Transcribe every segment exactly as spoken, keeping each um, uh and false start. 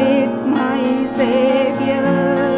with my Savior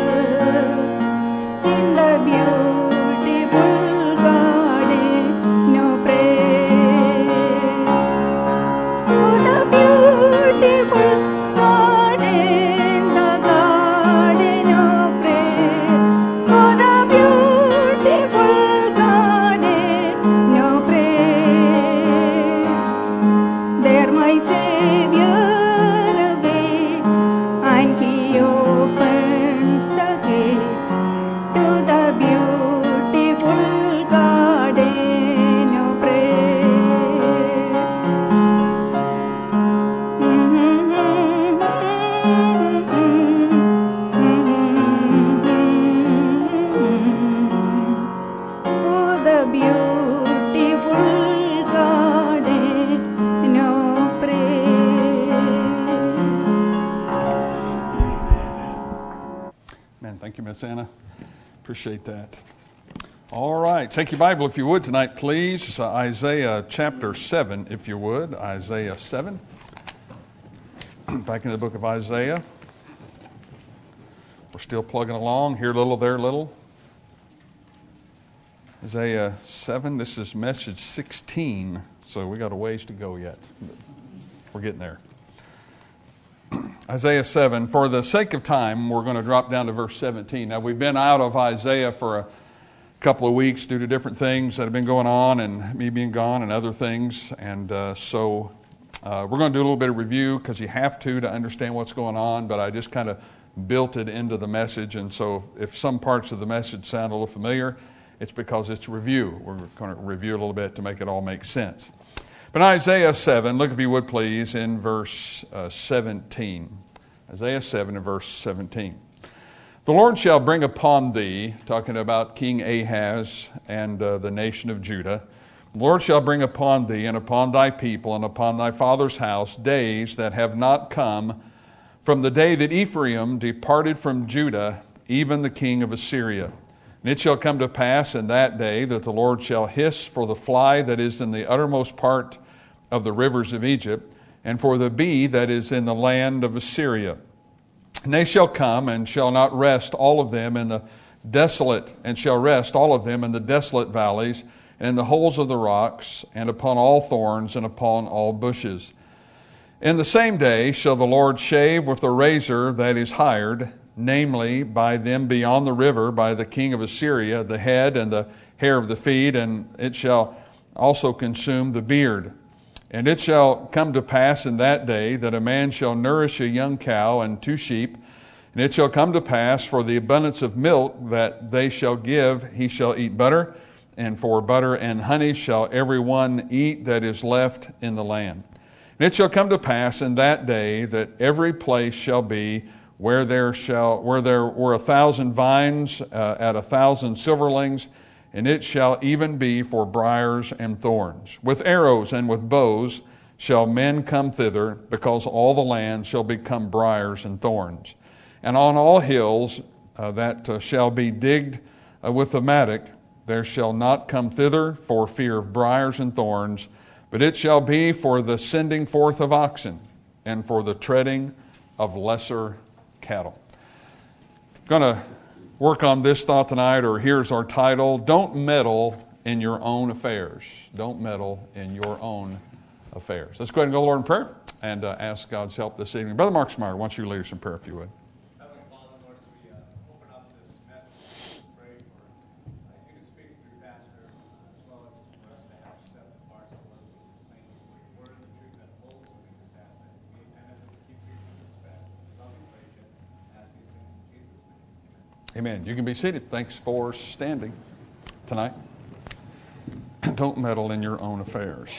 in the beautiful garden of prayer. Oh, the beautiful garden, the garden of prayer. Oh, the beautiful garden of prayer. There my Savior awaits, and He opens the gates to the beautiful garden of prayer. Oh, the beautiful garden of prayer. Man, thank you, Miss Anna. Appreciate that. All right. Take your Bible, if you would, tonight, please. Uh, Isaiah chapter seven, if you would. Isaiah seven. Back in the book of Isaiah. We're still plugging along. Here a little, there a little. Isaiah seven. This is message sixteen, so we got a ways to go yet. But we're getting there. Isaiah seven. For the sake of time, we're going to drop down to verse seventeen. Now, we've been out of Isaiah for a couple of weeks due to different things that have been going on and me being gone and other things. And uh, so uh, we're going to do a little bit of review because you have to to understand what's going on. But I just kind of built it into the message. And so if some parts of the message sound a little familiar, it's because it's review. We're going to review a little bit to make it all make sense. But Isaiah seven, look if you would please in verse uh, seventeen. Isaiah seven and verse seventeen. The Lord shall bring upon thee, talking about King Ahaz and uh, the nation of Judah, the Lord shall bring upon thee and upon thy people and upon thy father's house days that have not come from the day that Ephraim departed from Judah, even the king of Assyria. And it shall come to pass in that day that the Lord shall hiss for the fly that is in the uttermost part of the rivers of Egypt, and for the bee that is in the land of Assyria. And they shall come and shall not rest all of them in the desolate, and shall rest all of them in the desolate valleys, and in the holes of the rocks, and upon all thorns, and upon all bushes. In the same day shall the Lord shave with a razor that is hired, namely by them beyond the river, by the king of Assyria, the head and the hair of the feet, and it shall also consume the beard. And it shall come to pass in that day that a man shall nourish a young cow and two sheep, and it shall come to pass for the abundance of milk that they shall give, he shall eat butter, and for butter and honey shall every one eat that is left in the land. And it shall come to pass in that day that every place shall be where there shall where there were a thousand vines uh, at a thousand silverlings, and it shall even be for briars and thorns. With arrows and with bows shall men come thither, because all the land shall become briars and thorns. And on all hills uh, that uh, shall be digged uh, with the mattock, there shall not come thither for fear of briars and thorns, but it shall be for the sending forth of oxen, and for the treading of lesser cattle. Going to work on this thought tonight, or here's our title: Don't meddle in your own affairs. Don't meddle in your own affairs. Let's go ahead and go to the Lord in prayer and uh, ask God's help this evening. Brother Mark Smyer, why don't you lead us in prayer if you would? Heavenly Father, Lord, as we uh, open up this message, we pray for uh, you to speak through Pastor, uh, as well as for us to have receptive hearts, Lord. We just thank you for your word and the truth that holds, and we just ask that you be attentive and keep people in respect. We love you, praise you, and ask these things in Jesus' name. Amen. You can be seated. Thanks for standing tonight. Don't meddle in your own affairs.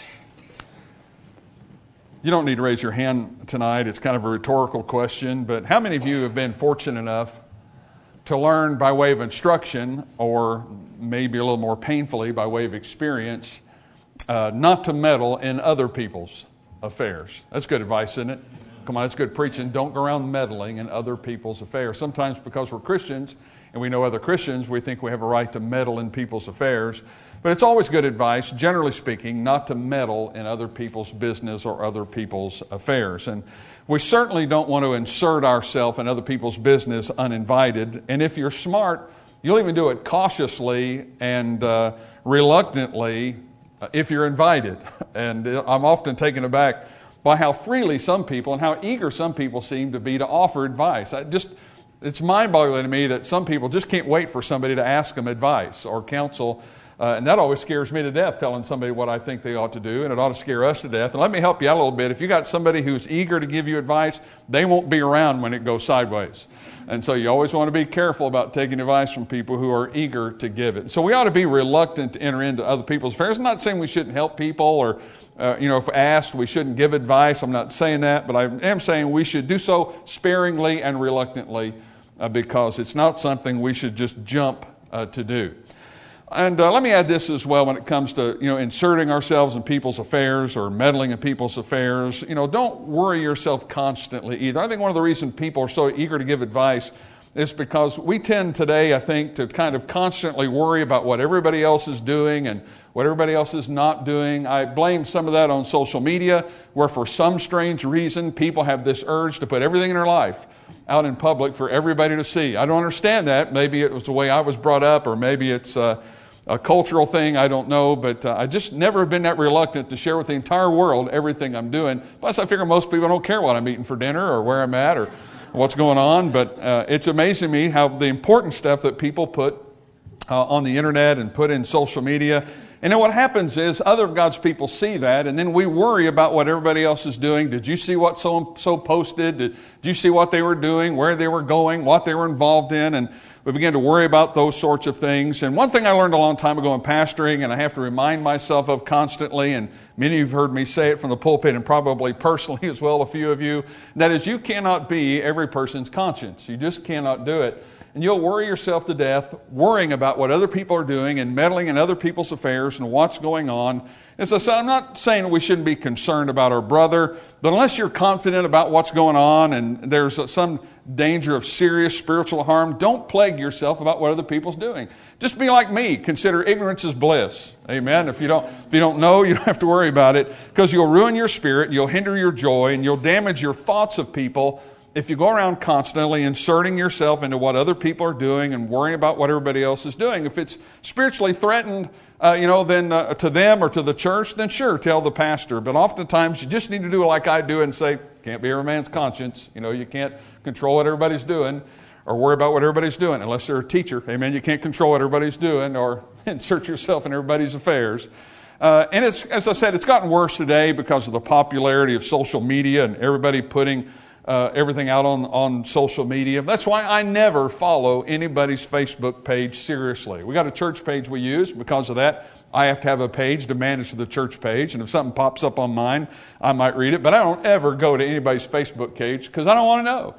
You don't need to raise your hand tonight. It's kind of a rhetorical question, but how many of you have been fortunate enough to learn by way of instruction, or maybe a little more painfully by way of experience, uh, not to meddle in other people's affairs? That's good advice, isn't it? Come on, it's good preaching. Don't go around meddling in other people's affairs. Sometimes because we're Christians and we know other Christians, we think we have a right to meddle in people's affairs. But it's always good advice, generally speaking, not to meddle in other people's business or other people's affairs. And we certainly don't want to insert ourselves in other people's business uninvited. And if you're smart, you'll even do it cautiously and uh, reluctantly if you're invited. And I'm often taken aback by how freely some people and how eager some people seem to be to offer advice. I just, it's mind-boggling to me that some people just can't wait for somebody to ask them advice or counsel. Uh, and that always scares me to death, telling somebody what I think they ought to do, and it ought to scare us to death. And let me help you out a little bit. If you got somebody who's eager to give you advice, they won't be around when it goes sideways. And so you always want to be careful about taking advice from people who are eager to give it. So we ought to be reluctant to enter into other people's affairs. I'm not saying we shouldn't help people or, uh, you know, if asked, we shouldn't give advice. I'm not saying that, but I am saying we should do so sparingly and reluctantly uh, because it's not something we should just jump uh, to do. And uh, let me add this as well when it comes to, you know, inserting ourselves in people's affairs or meddling in people's affairs. You know, don't worry yourself constantly either. I think one of the reasons people are so eager to give advice is because we tend today, I think, to kind of constantly worry about what everybody else is doing and what everybody else is not doing. I blame some of that on social media, where for some strange reason people have this urge to put everything in their life out in public for everybody to see. I don't understand that. Maybe it was the way I was brought up, or maybe it's uh, a cultural thing. I don't know, but uh, I just never have been that reluctant to share with the entire world everything I'm doing. Plus, I figure most people don't care what I'm eating for dinner or where I'm at or what's going on. But uh, it's amazing to me how the important stuff that people put uh, on the internet and put in social media. And then what happens is other of God's people see that, and then we worry about what everybody else is doing. Did you see what so-and-so posted? Did, did you see what they were doing, where they were going, what they were involved in? And we begin to worry about those sorts of things. And one thing I learned a long time ago in pastoring, and I have to remind myself of constantly, and many of you have heard me say it from the pulpit and probably personally as well, a few of you, that is, you cannot be every person's conscience. You just cannot do it. And you'll worry yourself to death worrying about what other people are doing and meddling in other people's affairs and what's going on. As I said, I'm not saying we shouldn't be concerned about our brother, but unless you're confident about what's going on and there's some danger of serious spiritual harm, don't plague yourself about what other people's doing. Just be like me. Consider ignorance is bliss. Amen. If you don't, if you don't know, you don't have to worry about it, because you'll ruin your spirit, you'll hinder your joy, and you'll damage your thoughts of people if you go around constantly inserting yourself into what other people are doing and worrying about what everybody else is doing. If it's spiritually threatened, uh, you know, then uh, to them or to the church, then sure, tell the pastor. But oftentimes you just need to do like I do and say, can't be every man's conscience. You know, you can't control what everybody's doing or worry about what everybody's doing unless you're a teacher. Amen. You can't control what everybody's doing or insert yourself in everybody's affairs. Uh, and it's, as I said, it's gotten worse today because of the popularity of social media and everybody putting Uh, everything out on, on social media. That's why I never follow anybody's Facebook page seriously. We got a church page we use. Because of that, I have to have a page to manage the church page. And if something pops up on mine, I might read it. But I don't ever go to anybody's Facebook page because I don't want to know.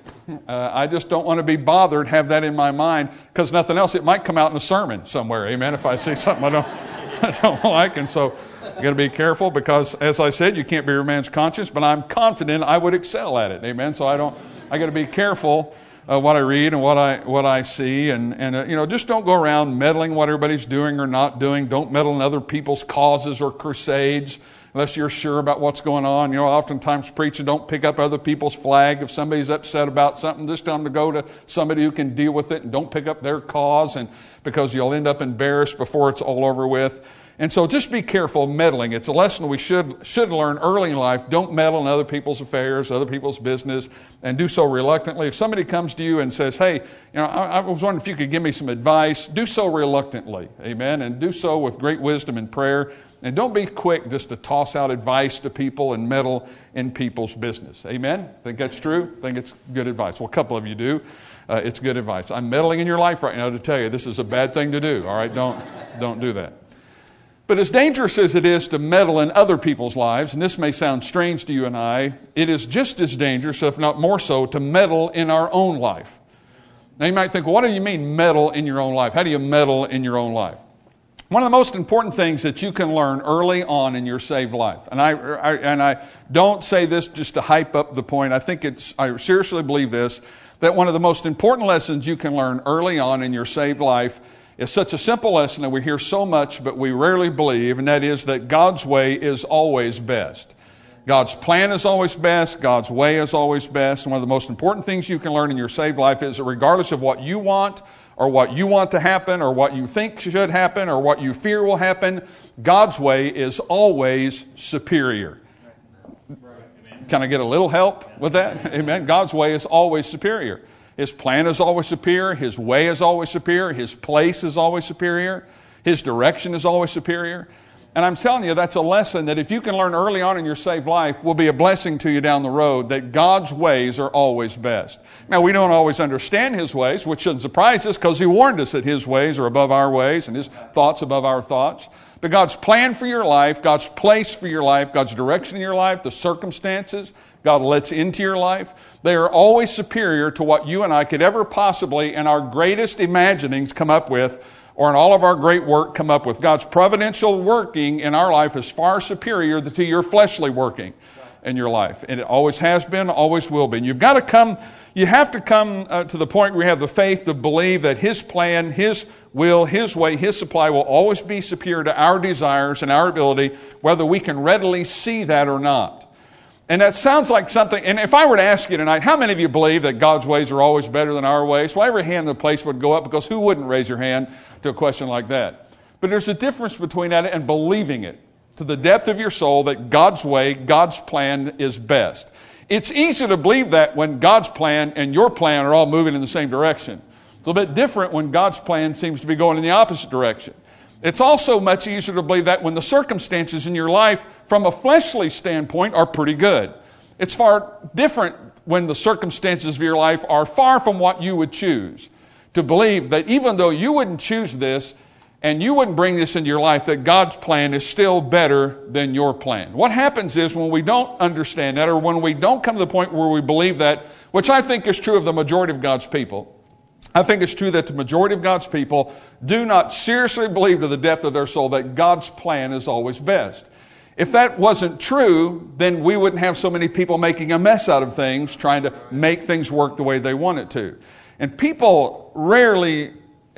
Uh, I just don't want to be bothered, have that in my mind, because nothing else, it might come out in a sermon somewhere. Amen. If I see something I don't, I don't like. And so you got to be careful because, as I said, you can't be your man's conscience, but I'm confident I would excel at it. Amen. So I don't, I got to be careful uh, what I read and what I, what I see. And, and uh, you know, just don't go around meddling what everybody's doing or not doing. Don't meddle in other people's causes or crusades unless you're sure about what's going on. You know, oftentimes preaching, don't pick up other people's flag. If somebody's upset about something, just tell them to go to somebody who can deal with it, and don't pick up their cause, and because you'll end up embarrassed before it's all over with. And so just be careful meddling. It's a lesson we should should learn early in life. Don't meddle in other people's affairs, other people's business, and do so reluctantly. If somebody comes to you and says, hey, you know, I, I was wondering if you could give me some advice, do so reluctantly. Amen. And do so with great wisdom and prayer. And don't be quick just to toss out advice to people and meddle in people's business. Amen? Think that's true? Think it's good advice? Well, a couple of you do. Uh, it's good advice. I'm meddling in your life right now to tell you this is a bad thing to do. All right? Don't, don't do that. But as dangerous as it is to meddle in other people's lives, and this may sound strange to you and I, it is just as dangerous, if not more so, to meddle in our own life. Now you might think, well, what do you mean meddle in your own life? How do you meddle in your own life? One of the most important things that you can learn early on in your saved life, and I, I and I don't say this just to hype up the point. I think it's, I seriously believe this, that one of the most important lessons you can learn early on in your saved life is such a simple lesson that we hear so much, but we rarely believe, and that is that God's way is always best. God's plan is always best. God's way is always best. And one of the most important things you can learn in your saved life is that regardless of what you want, or what you want to happen, or what you think should happen, or what you fear will happen, God's way is always superior. Can I get a little help with that? Amen. God's way is always superior. His plan is always superior. His way is always superior. His place is always superior. His direction is always superior. And I'm telling you, that's a lesson that if you can learn early on in your saved life will be a blessing to you down the road, that God's ways are always best. Now, we don't always understand His ways, which shouldn't surprise us because He warned us that His ways are above our ways and His thoughts above our thoughts. But God's plan for your life, God's place for your life, God's direction in your life, the circumstances God lets into your life, they are always superior to what you and I could ever possibly, in our greatest imaginings, come up with, or in all of our great work come up with. God's providential working in our life is far superior to your fleshly working in your life. And it always has been, always will be. And you've got to come, you have to come uh, to the point where you have the faith to believe that His plan, His will, His way, His supply will always be superior to our desires and our ability, whether we can readily see that or not. And that sounds like something, and if I were to ask you tonight, how many of you believe that God's ways are always better than our ways? Well, every hand in the place would go up, because who wouldn't raise your hand to a question like that? But there's a difference between that and believing it to the depth of your soul that God's way, God's plan is best. It's easy to believe that when God's plan and your plan are all moving in the same direction. It's a little bit different when God's plan seems to be going in the opposite direction. It's also much easier to believe that when the circumstances in your life from a fleshly standpoint are pretty good. It's far different when the circumstances of your life are far from what you would choose. To believe that even though you wouldn't choose this and you wouldn't bring this into your life, that God's plan is still better than your plan. What happens is when we don't understand that, or when we don't come to the point where we believe that, which I think is true of the majority of God's people, I think it's true that the majority of God's people do not seriously believe to the depth of their soul that God's plan is always best. If that wasn't true, then we wouldn't have so many people making a mess out of things, trying to make things work the way they want it to. And people rarely,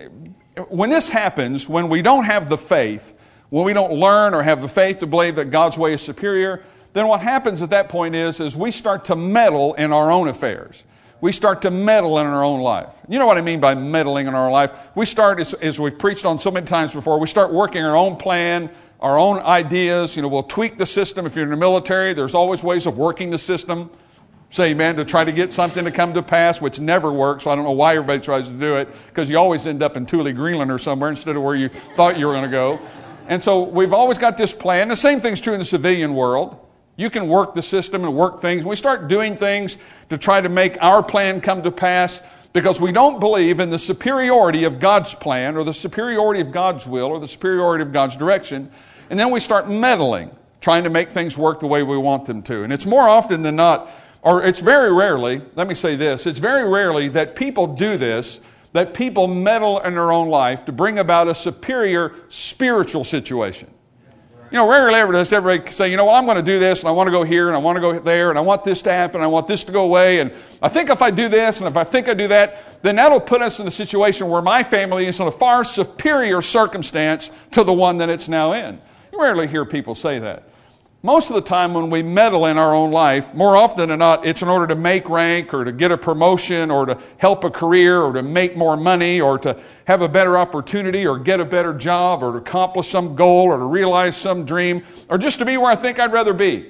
when this happens, when we don't have the faith, when we don't learn or have the faith to believe that God's way is superior, then what happens at that point is, is we start to meddle in our own affairs. We start to meddle in our own life. You know what I mean by meddling in our life? We start, as, as we've preached on so many times before, we start working our own plan, our own ideas. You know, we'll tweak the system. If you're in the military, there's always ways of working the system. Say amen, to try to get something to come to pass, which never works. So I don't know why everybody tries to do it, because you always end up in Thule, Greenland or somewhere instead of where you thought you were going to go. And so we've always got this plan. The same thing's true in the civilian world. You can work the system and work things. We start doing things to try to make our plan come to pass because we don't believe in the superiority of God's plan or the superiority of God's will or the superiority of God's direction. And then we start meddling, trying to make things work the way we want them to. And it's more often than not, or it's very rarely, let me say this, it's very rarely that people do this, that people meddle in their own life to bring about a superior spiritual situation. You know, rarely ever does everybody say, you know, well, I'm going to do this, and I want to go here, and I want to go there, and I want this to happen, and I want this to go away, and I think if I do this, and if I think I do that, then that'll put us in a situation where my family is in a far superior circumstance to the one that it's now in. You rarely hear people say that. Most of the time when we meddle in our own life, more often than not, it's in order to make rank or to get a promotion or to help a career or to make more money or to have a better opportunity or get a better job or to accomplish some goal or to realize some dream or just to be where I think I'd rather be.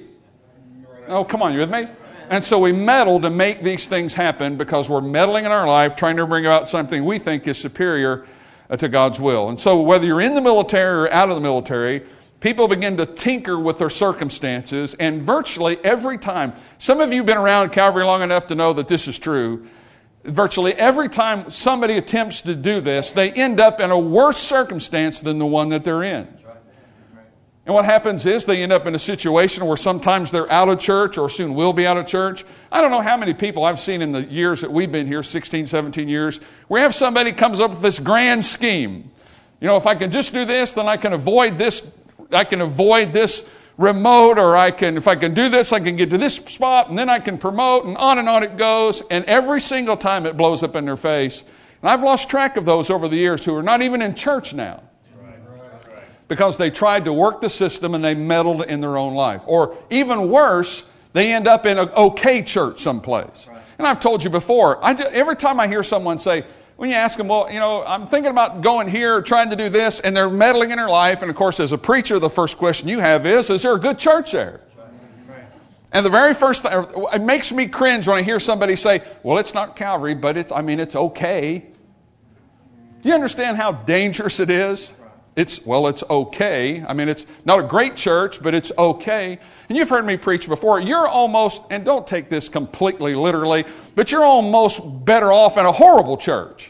Oh, come on, you with me? And so we meddle to make these things happen because we're meddling in our life trying to bring about something we think is superior to God's will. And so whether you're in the military or out of the military, people begin to tinker with their circumstances, and virtually every time, some of you have been around Calvary long enough to know that this is true, virtually every time somebody attempts to do this, they end up in a worse circumstance than the one that they're in. And what happens is they end up in a situation where sometimes they're out of church or soon will be out of church. I don't know how many people I've seen in the years that we've been here, sixteen, seventeen years, where you have somebody comes up with this grand scheme. You know, if I can just do this, then I can avoid this, I can avoid this remote, or I can, if I can do this, I can get to this spot, and then I can promote, and on and on it goes. And every single time it blows up in their face. And I've lost track of those over the years who are not even in church now. Because they tried to work the system and they meddled in their own life. Or even worse, they end up in an okay church someplace. Right. And I've told you before, I just, every time I hear someone say, when you ask them, well, you know, I'm thinking about going here, trying to do this, and they're meddling in their life. And of course, as a preacher, the first question you have is, is there a good church there? Right. And the very first thing, it makes me cringe when I hear somebody say, well, it's not Calvary, but it's, I mean, it's okay. Do you understand how dangerous it is? It's, well, it's okay. I mean, it's not a great church, but it's okay. And you've heard me preach before. You're almost, and don't take this completely literally, but you're almost better off in a horrible church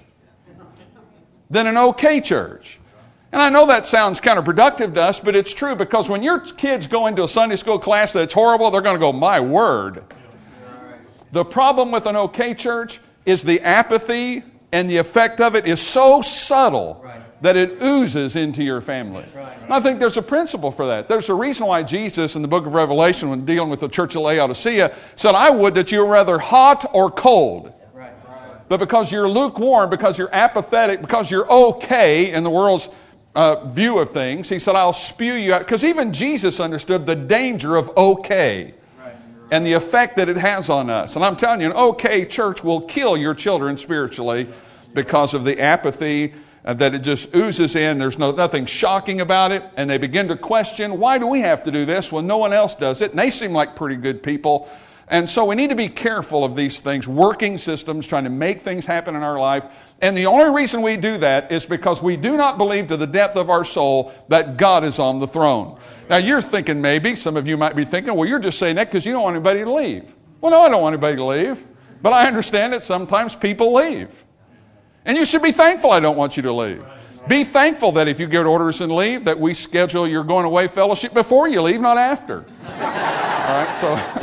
than an okay church. And I know that sounds counterproductive to us, but it's true, because when your kids go into a Sunday school class that's horrible, they're going to go, my word. The problem with an okay church is the apathy, and the effect of it is so subtle that it oozes into your family. Right. And I think there's a principle for that. There's a reason why Jesus in the book of Revelation, when dealing with the church of Laodicea, said, I would that you were rather hot or cold. Right. Right. But because you're lukewarm, because you're apathetic, because you're okay in the world's uh, view of things, he said, I'll spew you out. Because even Jesus understood the danger of okay. Right. And the effect that it has on us. And I'm telling you, an okay church will kill your children spiritually because of the apathy that it just oozes in. There's no nothing shocking about it. And they begin to question, why do we have to do this when no one else does it? And they seem like pretty good people. And so we need to be careful of these things, working systems, trying to make things happen in our life. And the only reason we do that is because we do not believe to the depth of our soul that God is on the throne. Now you're thinking, maybe, some of you might be thinking, well, you're just saying that because you don't want anybody to leave. Well, no, I don't want anybody to leave. But I understand that sometimes people leave. And you should be thankful I don't want you to leave. Be thankful that if you get orders and leave, that we schedule your going away fellowship before you leave, not after. All right,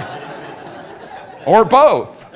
so, or both.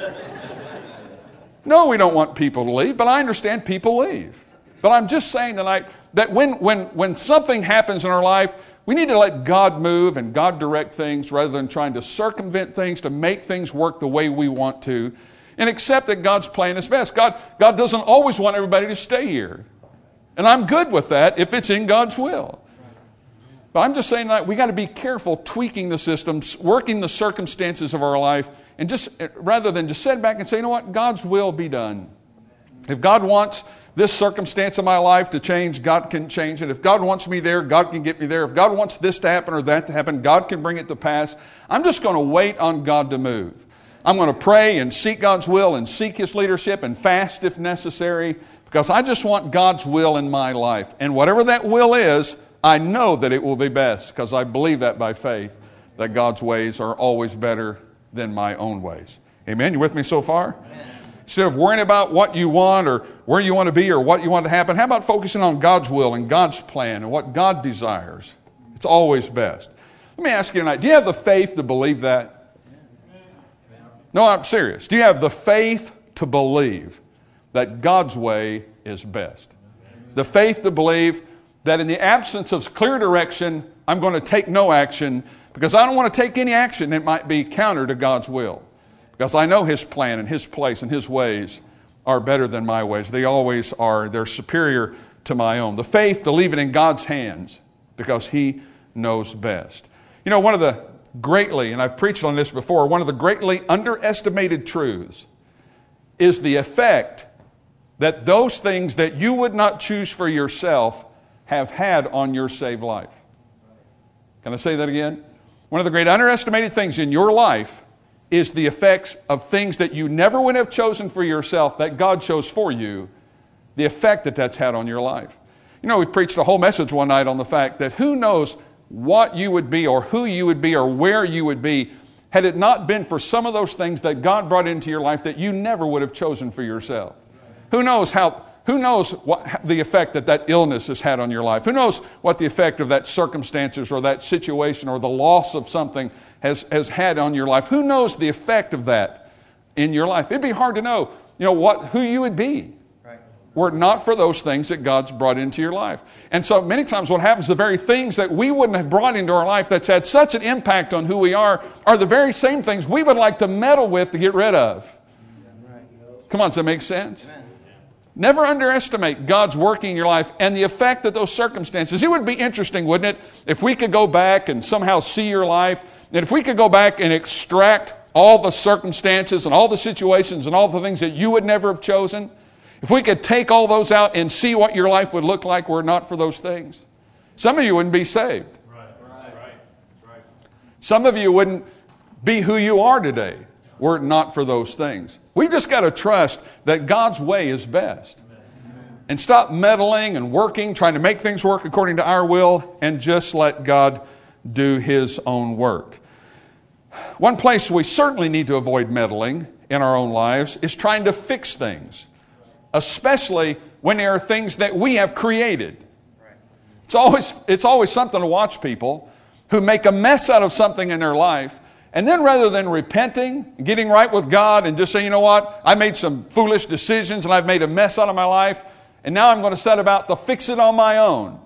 No, we don't want people to leave, but I understand people leave. But I'm just saying tonight that when, when, when something happens in our life, we need to let God move and God direct things rather than trying to circumvent things to make things work the way we want to. And accept that God's plan is best. God, God doesn't always want everybody to stay here. And I'm good with that if it's in God's will. But I'm just saying that we got to be careful tweaking the systems, working the circumstances of our life, and just rather than just sit back and say, you know what, God's will be done. If God wants this circumstance of my life to change, God can change it. If God wants me there, God can get me there. If God wants this to happen or that to happen, God can bring it to pass. I'm just going to wait on God to move. I'm going to pray and seek God's will and seek His leadership and fast if necessary, because I just want God's will in my life. And whatever that will is, I know that it will be best, because I believe that by faith, that God's ways are always better than my own ways. Amen? You with me so far? Amen. Instead of worrying about what you want or where you want to be or what you want to happen, how about focusing on God's will and God's plan and what God desires? It's always best. Let me ask you tonight, do you have the faith to believe that? No, I'm serious. Do you have the faith to believe that God's way is best? The faith to believe that in the absence of clear direction, I'm going to take no action because I don't want to take any action that might be counter to God's will. Because I know His plan and His place and His ways are better than my ways. They always are. They're superior to my own. The faith to leave it in God's hands because He knows best. You know, one of the greatly, and I've preached on this before, one of the greatly underestimated truths is the effect that those things that you would not choose for yourself have had on your saved life. Can I say that again? One of the great underestimated things in your life is the effects of things that you never would have chosen for yourself that God chose for you, the effect that that's had on your life. You know, we preached a whole message one night on the fact that who knows what you would be or who you would be or where you would be had it not been for some of those things that God brought into your life that you never would have chosen for yourself. Who knows how, who knows what the effect that that illness has had on your life? Who knows what the effect of that circumstances or that situation or the loss of something has, has had on your life? Who knows the effect of that in your life? It'd be hard to know, you know, what, who you would be. Right. were it not for those things that God's brought into your life. And so many times what happens, the very things that we wouldn't have brought into our life that's had such an impact on who we are, are the very same things we would like to meddle with to get rid of. Come on, does that make sense? Never underestimate God's working in your life and the effect that those circumstances. It would be interesting, wouldn't it, if we could go back and somehow see your life, and if we could go back and extract all the circumstances and all the situations and all the things that you would never have chosen. If we could take all those out and see what your life would look like were it not for those things. Some of you wouldn't be saved. Right, right, right, right. Some of you wouldn't be who you are today were it not for those things. We've just got to trust that God's way is best. And stop meddling and working, trying to make things work according to our will, and just let God do His own work. One place we certainly need to avoid meddling in our own lives is trying to fix things, especially when there are things that we have created. It's always, it's always something to watch people who make a mess out of something in their life, and then rather than repenting, getting right with God and just saying, you know what, I made some foolish decisions and I've made a mess out of my life, and now I'm going to set about to fix it on my own.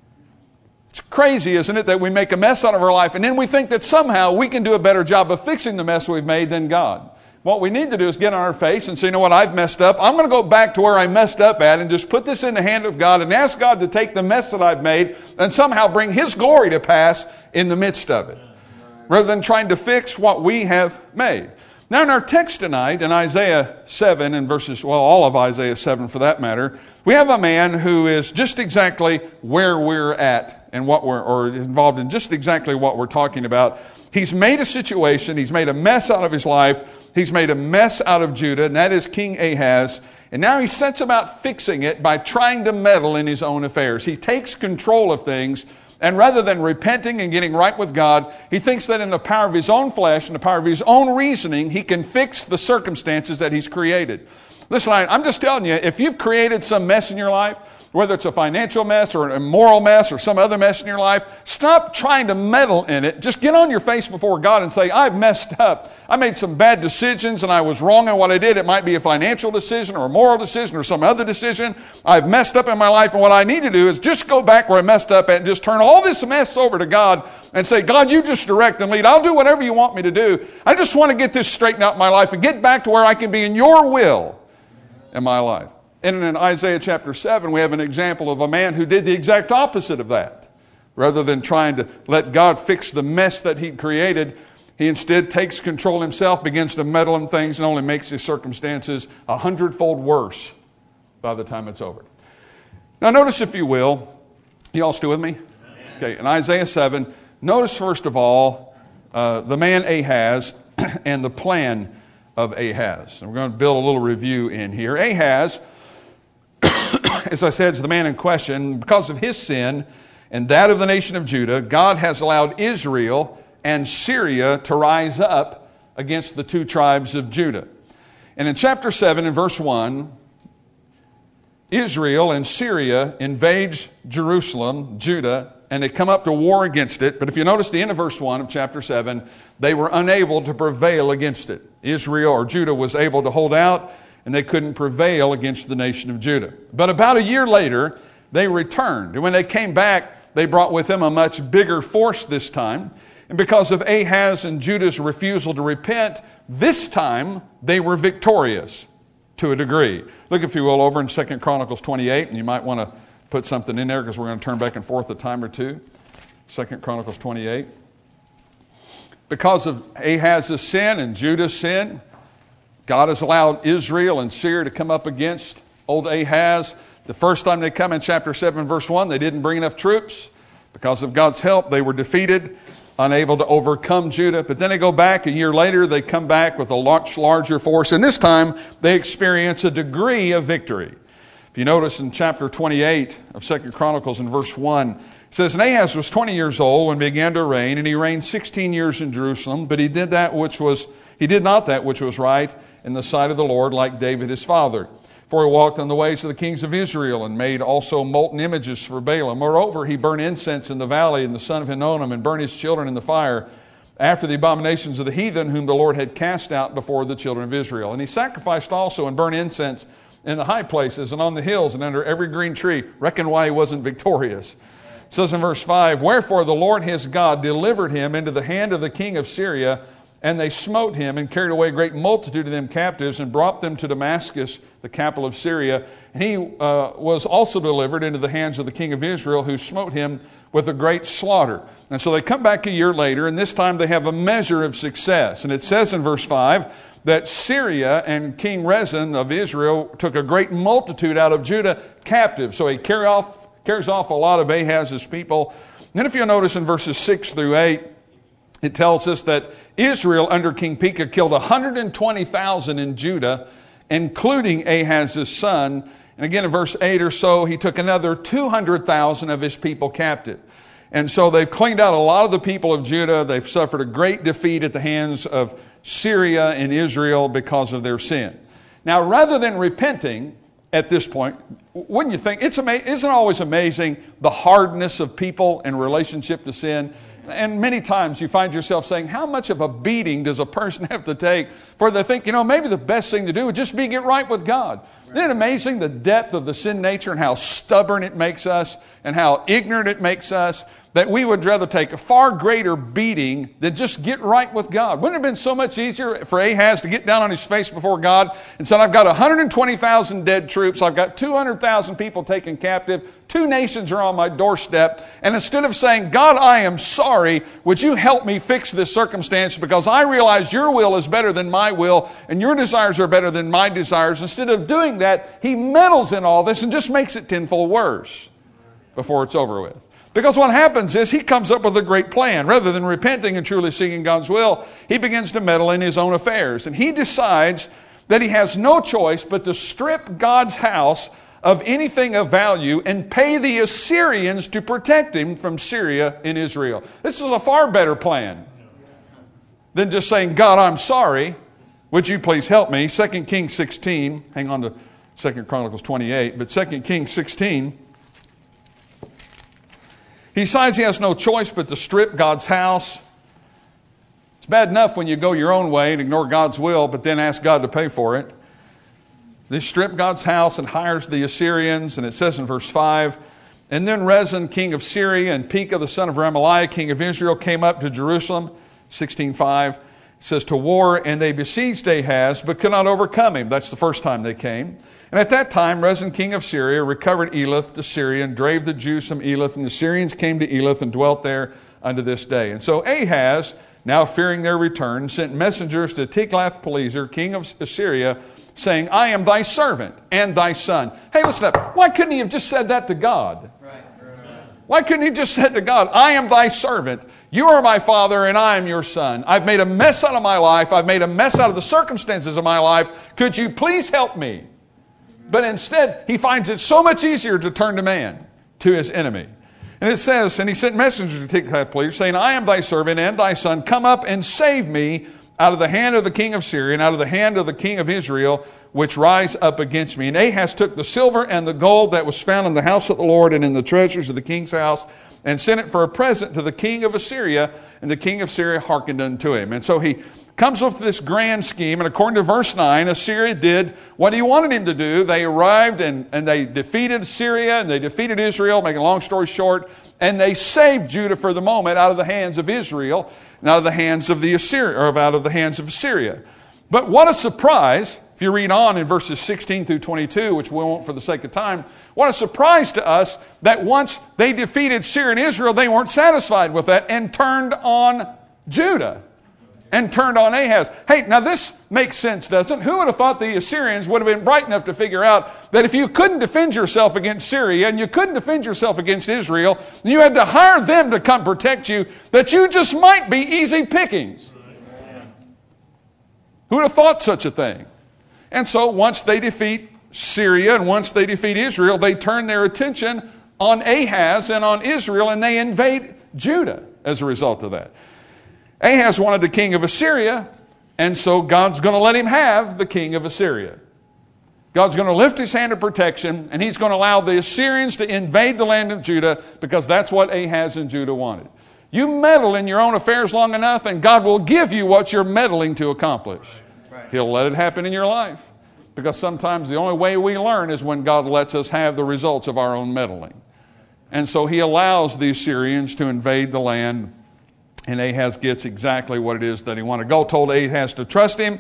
It's crazy, isn't it, that we make a mess out of our life and then we think that somehow we can do a better job of fixing the mess we've made than God. What we need to do is get on our face and say, you know what, I've messed up. I'm going to go back to where I messed up at and just put this in the hand of God and ask God to take the mess that I've made and somehow bring His glory to pass in the midst of it, rather than trying to fix what we have made. Now in our text tonight, in Isaiah seven and verses, well, all of Isaiah seven for that matter, we have a man who is just exactly where we're at and what we're, or involved in just exactly what we're talking about. He's made a situation, he's made a mess out of his life, he's made a mess out of Judah, and that is King Ahaz. And now he sets about fixing it by trying to meddle in his own affairs. He takes control of things, and rather than repenting and getting right with God, he thinks that in the power of his own flesh and the power of his own reasoning, he can fix the circumstances that he's created. Listen, I'm just telling you, if you've created some mess in your life, whether it's a financial mess or an immoral mess or some other mess in your life, stop trying to meddle in it. Just get on your face before God and say, I've messed up. I made some bad decisions and I was wrong in what I did. It might be a financial decision or a moral decision or some other decision. I've messed up in my life, and what I need to do is just go back where I messed up at and just turn all this mess over to God and say, God, you just direct and lead. I'll do whatever you want me to do. I just want to get this straightened out in my life and get back to where I can be in your will in my life. And in Isaiah chapter seven, we have an example of a man who did the exact opposite of that. Rather than trying to let God fix the mess that he'd created, he instead takes control himself, begins to meddle in things, and only makes his circumstances a hundredfold worse by the time it's over. Now notice, if you will, you all still with me? Okay, in Isaiah seven, notice first of all, uh, the man Ahaz and the plan of Ahaz. And we're going to build a little review in here. Ahaz, as I said, is the man in question. Because of his sin and that of the nation of Judah, God has allowed Israel and Syria to rise up against the two tribes of Judah. And in chapter seven, in verse one, Israel and Syria invade Jerusalem, Judah, and they come up to war against it. But if you notice the end of verse one of chapter seven, they were unable to prevail against it. Israel or Judah was able to hold out, and they couldn't prevail against the nation of Judah. But about a year later, they returned. And when they came back, they brought with them a much bigger force this time. And because of Ahaz and Judah's refusal to repent, this time they were victorious to a degree. Look, if you will, over in Second Chronicles twenty-eight, and you might want to put something in there because we're going to turn back and forth a time or two. Second Chronicles twenty-eight. Because of Ahaz's sin and Judah's sin, God has allowed Israel and Syria to come up against old Ahaz. The first time they come in chapter seven, verse one, they didn't bring enough troops. Because of God's help, they were defeated, unable to overcome Judah. But then they go back a year later, they come back with a much larger force. And this time, they experience a degree of victory. If you notice in chapter twenty-eight of Second Chronicles in verse one, it says, and Ahaz was twenty years old when he began to reign, and he reigned sixteen years in Jerusalem, but he did that which was, he did not that which was right in the sight of the Lord, like David his father. For he walked on the ways of the kings of Israel, and made also molten images for Baalim. Moreover, he burned incense in the valley, and the son of Hinnom, and burned his children in the fire, after the abominations of the heathen, whom the Lord had cast out before the children of Israel. And he sacrificed also and burned incense in the high places and on the hills and under every green tree. Reckon why he wasn't victorious. It says in verse five, wherefore the Lord his God delivered him into the hand of the king of Syria, and they smote him and carried away a great multitude of them captives and brought them to Damascus, the capital of Syria. And he uh, was also delivered into the hands of the king of Israel, who smote him with a great slaughter. And so they come back a year later, and this time they have a measure of success. And it says in verse five that Syria and King Rezin of Israel took a great multitude out of Judah captive. So he carry off, carries off a lot of Ahaz's people. And then if you'll notice in verses six through eight, it tells us that Israel under King Pekah killed one hundred twenty thousand in Judah, including Ahaz's son. And again in verse eight or so, he took another two hundred thousand of his people captive. And so they've cleaned out a lot of the people of Judah. They've suffered a great defeat at the hands of Syria and Israel because of their sin. Now, rather than repenting at this point, wouldn't you think, it's ama- isn't it always amazing the hardness of people in relationship to sin? And many times you find yourself saying, how much of a beating does a person have to take for they think, you know, maybe the best thing to do would just be get right with God. Isn't it amazing the depth of the sin nature and how stubborn it makes us and how ignorant it makes us, that we would rather take a far greater beating than just get right with God? Wouldn't it have been so much easier for Ahaz to get down on his face before God and said, I've got one hundred twenty thousand dead troops, I've got two hundred thousand people taken captive, two nations are on my doorstep, and instead of saying, God, I am sorry, would you help me fix this circumstance because I realize your will is better than my will and your desires are better than my desires. Instead of doing that, he meddles in all this and just makes it tenfold worse before it's over with. Because what happens is he comes up with a great plan. Rather than repenting and truly seeking God's will, he begins to meddle in his own affairs. And he decides that he has no choice but to strip God's house of anything of value and pay the Assyrians to protect him from Syria and Israel. This is a far better plan than just saying, God, I'm sorry. Would you please help me? Second Kings sixteen. Hang on to Second Chronicles twenty-eight. But Second Kings sixteen. He decides he has no choice but to strip God's house. It's bad enough when you go your own way and ignore God's will, but then ask God to pay for it. They strip God's house and hires the Assyrians, and it says in verse five, and then Rezin, king of Syria, and Pekah, the son of Remaliah, king of Israel, came up to Jerusalem, sixteen five. It says, to war, and they besieged Ahaz, but could not overcome him. That's the first time they came. And at that time, Rezin, king of Syria, recovered Elath to Syria and drave the Jews from Elath. And the Syrians came to Elath and dwelt there unto this day. And so Ahaz, now fearing their return, sent messengers to Tiglath-Pileser, king of Assyria, saying, I am thy servant and thy son. Hey, listen up. Why couldn't he have just said that to God? Right. Why couldn't he just said to God, I am thy servant, you are my father, and I am your son. I've made a mess out of my life. I've made a mess out of the circumstances of my life. Could you please help me? But instead, he finds it so much easier to turn to man, to his enemy. And it says, and he sent messengers to Tiglath-Pileser, saying, I am thy servant and thy son. Come up and save me out of the hand of the king of Syria and out of the hand of the king of Israel, which rise up against me. And Ahaz took the silver and the gold that was found in the house of the Lord and in the treasures of the king's house, and sent it for a present to the king of Assyria, and the king of Syria hearkened unto him. And so he comes up with this grand scheme, and according to verse nine, Assyria did what he wanted him to do. They arrived and, and they defeated Syria, and they defeated Israel, making a long story short, and they saved Judah for the moment out of the hands of Israel, and out of the hands of the Assyria, or out of the hands of Assyria. But what a surprise, if you read on in verses sixteen through twenty-two, which we won't for the sake of time, what a surprise to us that once they defeated Syria and Israel, they weren't satisfied with that and turned on Judah and turned on Ahaz. Hey, now this makes sense, doesn't it? Who would have thought the Assyrians would have been bright enough to figure out that if you couldn't defend yourself against Syria and you couldn't defend yourself against Israel, you had to hire them to come protect you, that you just might be easy pickings. Who would have thought such a thing? And so once they defeat Syria and once they defeat Israel, they turn their attention on Ahaz and on Israel, and they invade Judah as a result of that. Ahaz wanted the king of Assyria, and so God's going to let him have the king of Assyria. God's going to lift his hand of protection, and he's going to allow the Assyrians to invade the land of Judah, because that's what Ahaz and Judah wanted. You meddle in your own affairs long enough, and God will give you what you're meddling to accomplish. He'll let it happen in your life. because sometimes the only way we learn is when God lets us have the results of our own meddling. And so he allows the Assyrians to invade the land, and Ahaz gets exactly what it is that he wanted. God told Ahaz to trust him,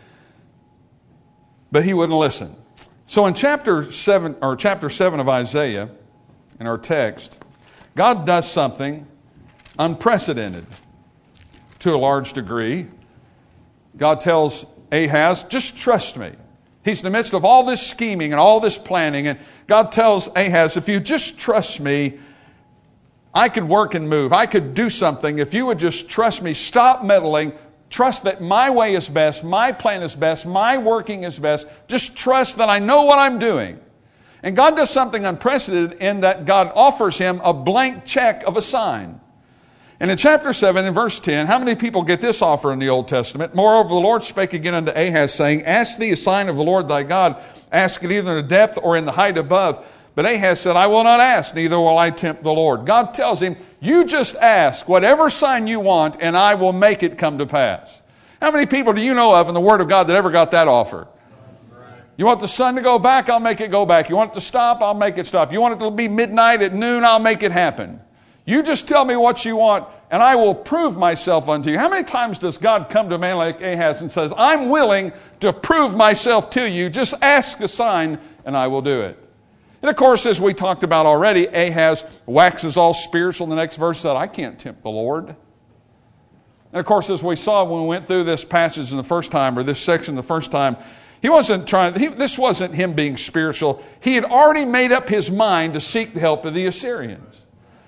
but he wouldn't listen. So in chapter seven, or chapter seven of Isaiah, in our text, God does something unprecedented to a large degree. God tells Ahaz, just trust me. He's in the midst of all this scheming and all this planning, and God tells Ahaz, if you just trust me, I could work and move. I could do something. If you would just trust me, stop meddling, trust that my way is best, my plan is best, my working is best. Just trust that I know what I'm doing. And God does something unprecedented in that God offers him a blank check of a sign. And in chapter seven, in verse ten, how many people get this offer in the Old Testament? Moreover, the Lord spake again unto Ahaz, saying, ask thee a sign of the Lord thy God. Ask it either in the depth or in the height above. But Ahaz said, I will not ask, neither will I tempt the Lord. God tells him, you just ask whatever sign you want, and I will make it come to pass. How many people do you know of in the Word of God that ever got that offer? You want the sun to go back, I'll make it go back. You want it to stop, I'll make it stop. You want it to be midnight at noon, I'll make it happen. You just tell me what you want, and I will prove myself unto you. How many times does God come to a man like Ahaz and says, I'm willing to prove myself to you. Just ask a sign, and I will do it. And of course, as we talked about already, Ahaz waxes all spiritual. The next verse said, I can't tempt the Lord. And of course, as we saw when we went through this passage in the first time, or this section the first time, he wasn't trying, he, this wasn't him being spiritual. He had already made up his mind to seek the help of the Assyrians.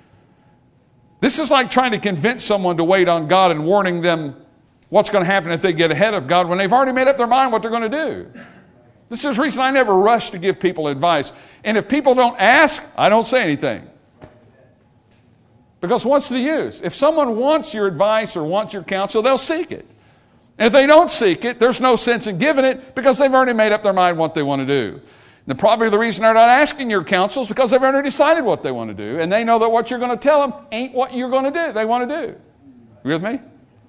This is like trying to convince someone to wait on God and warning them what's going to happen if they get ahead of God when they've already made up their mind what they're going to do. This is the reason I never rush to give people advice. And if people don't ask, I don't say anything. Because what's the use? If someone wants your advice or wants your counsel, they'll seek it. And if they don't seek it, there's no sense in giving it because they've already made up their mind what they want to do. And probably the reason they're not asking your counsel is because they've already decided what they want to do. And they know that what you're going to tell them ain't what you're going to do. They want to do. You with me?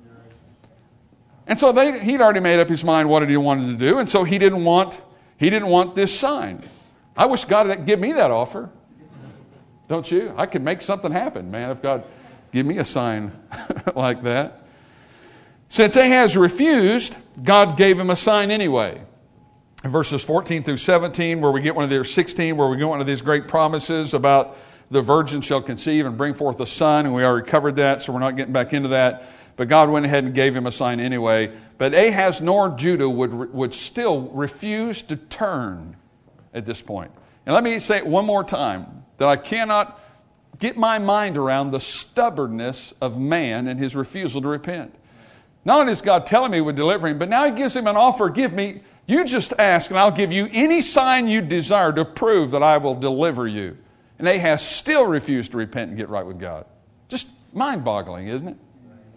And so they, he'd already made up his mind what he wanted to do. And so he didn't want, he didn't want this sign. I wish God would give me that offer. Don't you? I could make something happen, man, if God give me a sign like that. Since Ahaz refused, God gave him a sign anyway. In verses fourteen through seventeen, where we get one of their sixteen, where we get one of these great promises about the virgin shall conceive and bring forth a son, and we already covered that, so we're not getting back into that. But God went ahead and gave him a sign anyway. But Ahaz nor Judah would, would still refuse to turn at this point. And let me say it one more time, that I cannot get my mind around the stubbornness of man and his refusal to repent. Not only is God telling me he would deliver him, but now he gives him an offer. Give me, you just ask, and I'll give you any sign you desire to prove that I will deliver you. And Ahaz still refused to repent and get right with God. Just mind-boggling, isn't it?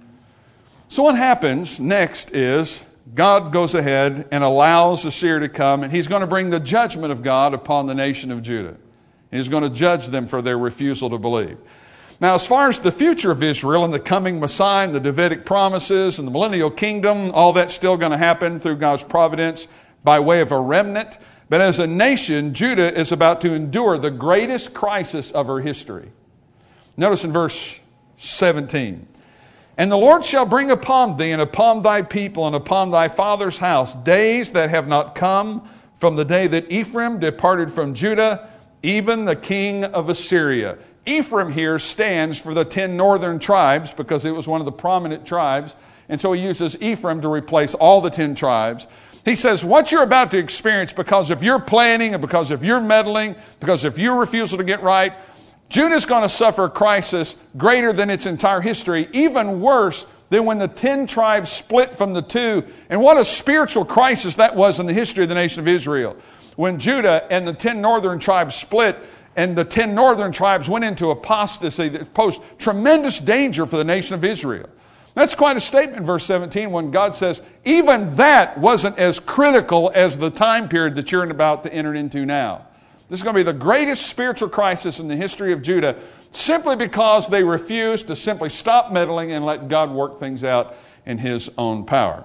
So what happens next is God goes ahead and allows Assyria to come, and he's going to bring the judgment of God upon the nation of Judah. And he's going to judge them for their refusal to believe. Now, as far as the future of Israel and the coming Messiah and the Davidic promises and the millennial kingdom, all that's still going to happen through God's providence by way of a remnant. But as a nation, Judah is about to endure the greatest crisis of her history. Notice in verse seventeen. And the Lord shall bring upon thee and upon thy people and upon thy father's house days that have not come from the day that Ephraim departed from Judah, even the king of Assyria. Ephraim here stands for the ten northern tribes because it was one of the prominent tribes. And so he uses Ephraim to replace all the ten tribes. He says, what you're about to experience because of your planning and because of your meddling, because of your refusal to get right, Judah's going to suffer a crisis greater than its entire history, even worse than when the ten tribes split from the two. And what a spiritual crisis that was in the history of the nation of Israel. When Judah and the ten northern tribes split, and the ten northern tribes went into apostasy that posed tremendous danger for the nation of Israel. That's quite a statement in verse seventeen when God says, even that wasn't as critical as the time period that you're about to enter into now. This is going to be the greatest spiritual crisis in the history of Judah simply because they refused to simply stop meddling and let God work things out in his own power.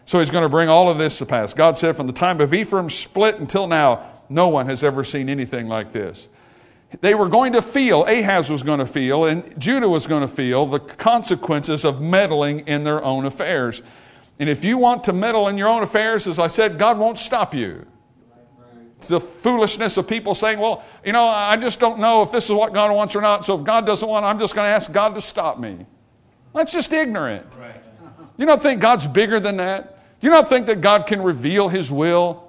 So he's going to bring all of this to pass. God said, from the time of Ephraim split until now, no one has ever seen anything like this. They were going to feel, Ahaz was going to feel, and Judah was going to feel the consequences of meddling in their own affairs. And if you want to meddle in your own affairs, as I said, God won't stop you. It's the foolishness of people saying, well, you know, I just don't know if this is what God wants or not, so if God doesn't want it, I'm just going to ask God to stop me. That's just ignorant. Right. You don't think God's bigger than that? You don't think that God can reveal His will?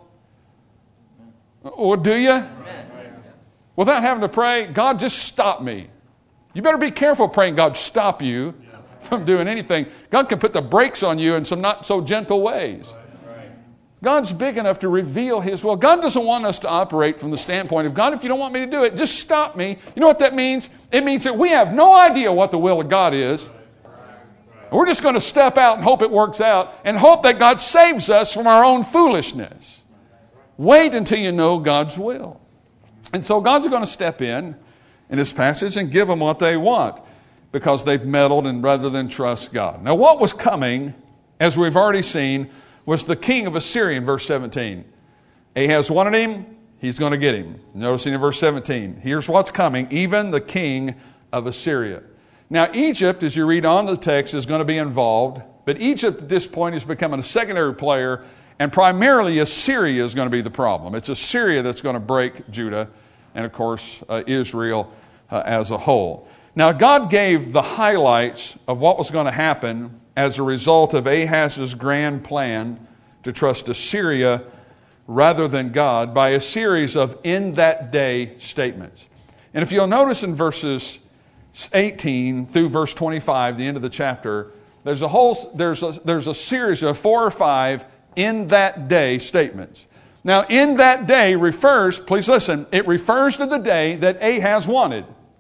Or do you? Right. Without having to pray, God, just stop me. You better be careful praying God stop you from doing anything. God can put the brakes on you in some not so gentle ways. Right. God's big enough to reveal His will. God doesn't want us to operate from the standpoint of, God, if you don't want me to do it, just stop me. You know what that means? It means that we have no idea what the will of God is. We're just going to step out and hope it works out and hope that God saves us from our own foolishness. Wait until you know God's will. And so God's going to step in in this passage and give them what they want because they've meddled and rather than trust God. Now what was coming, as we've already seen, was the king of Assyria in verse seventeen. Ahaz wanted him, he's going to get him. Noticing in verse seventeen, here's what's coming, even the king of Assyria. Now Egypt, as you read on the text, is going to be involved, but Egypt at this point is becoming a secondary player, and primarily Assyria is going to be the problem. It's Assyria that's going to break Judah and, of course, uh, Israel uh, as a whole. Now, God gave the highlights of what was going to happen as a result of Ahaz's grand plan to trust Assyria rather than God by a series of in that day statements. And if you'll notice in verses eighteen through verse twenty-five, the end of the chapter, there's a whole there's a, there's a series of four or five in that day statements. Now, in that day refers, please listen, it refers to the day that Ahaz wanted.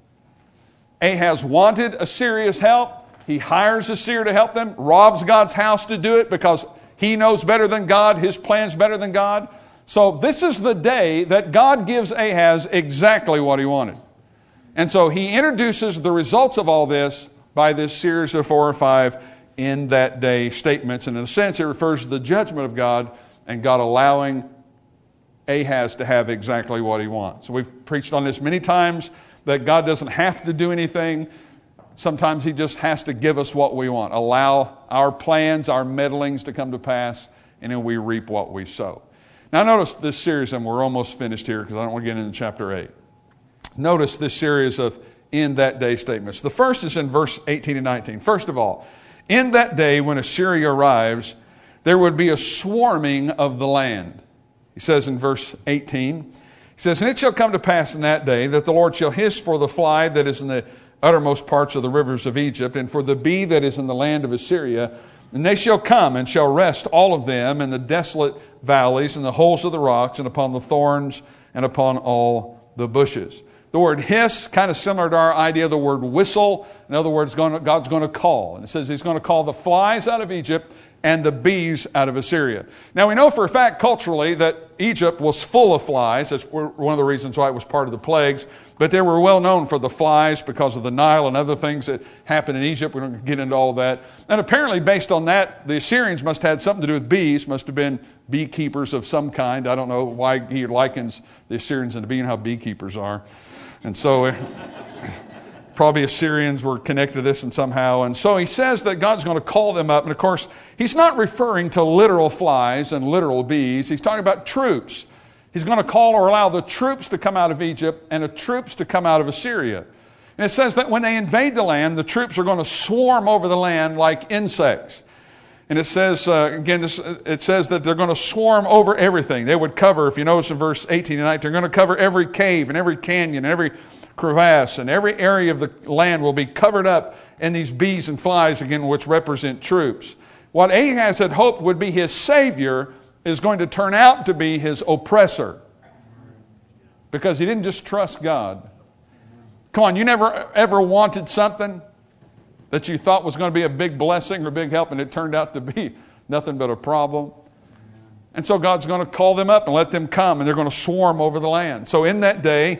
Ahaz wanted Assyria's help. He hires Assyria to help them, robs God's house to do it because he knows better than God, his plan's better than God. So this is the day that God gives Ahaz exactly what he wanted. And so he introduces the results of all this by this series of four or five in that day statements. And in a sense, it refers to the judgment of God and God allowing Ahaz to have exactly what he wants. So we've preached on this many times that God doesn't have to do anything. Sometimes He just has to give us what we want. Allow our plans, our meddlings to come to pass, and then we reap what we sow. Now notice this series, and we're almost finished here because I don't want to get into chapter eight. Notice this series of in that day statements. The first is in verse eighteen and nineteen. First of all, in that day when Assyria arrives, there would be a swarming of the land. He says in verse eighteen, he says, and it shall come to pass in that day that the Lord shall hiss for the fly that is in the uttermost parts of the rivers of Egypt, and for the bee that is in the land of Assyria, and they shall come and shall rest all of them in the desolate valleys and the holes of the rocks and upon the thorns and upon all the bushes. The word hiss, kind of similar to our idea of the word whistle. In other words, God's going to call. And it says He's going to call the flies out of Egypt and the bees out of Assyria. Now we know for a fact culturally that Egypt was full of flies. That's one of the reasons why it was part of the plagues. But they were well known for the flies because of the Nile and other things that happened in Egypt. We don't get into all that. And apparently based on that, the Assyrians must have had something to do with bees, must have been beekeepers of some kind. I don't know why he likens the Assyrians into being how beekeepers are. And so probably Assyrians were connected to this and somehow. And so he says that God's going to call them up. And of course, he's not referring to literal flies and literal bees. He's talking about troops. He's going to call or allow the troops to come out of Egypt and the troops to come out of Assyria. And it says that when they invade the land, the troops are going to swarm over the land like insects. And it says, uh, again, this, it says that they're going to swarm over everything. They would cover, if you notice in verse eighteen and nineteen, they're going to cover every cave and every canyon and every crevasse, and every area of the land will be covered up in these bees and flies, again, which represent troops. What Ahaz had hoped would be his savior is going to turn out to be his oppressor because he didn't just trust God. Come on, you never ever wanted something that you thought was going to be a big blessing or a big help, and it turned out to be nothing but a problem. And so God's going to call them up and let them come, and they're going to swarm over the land. So in that day,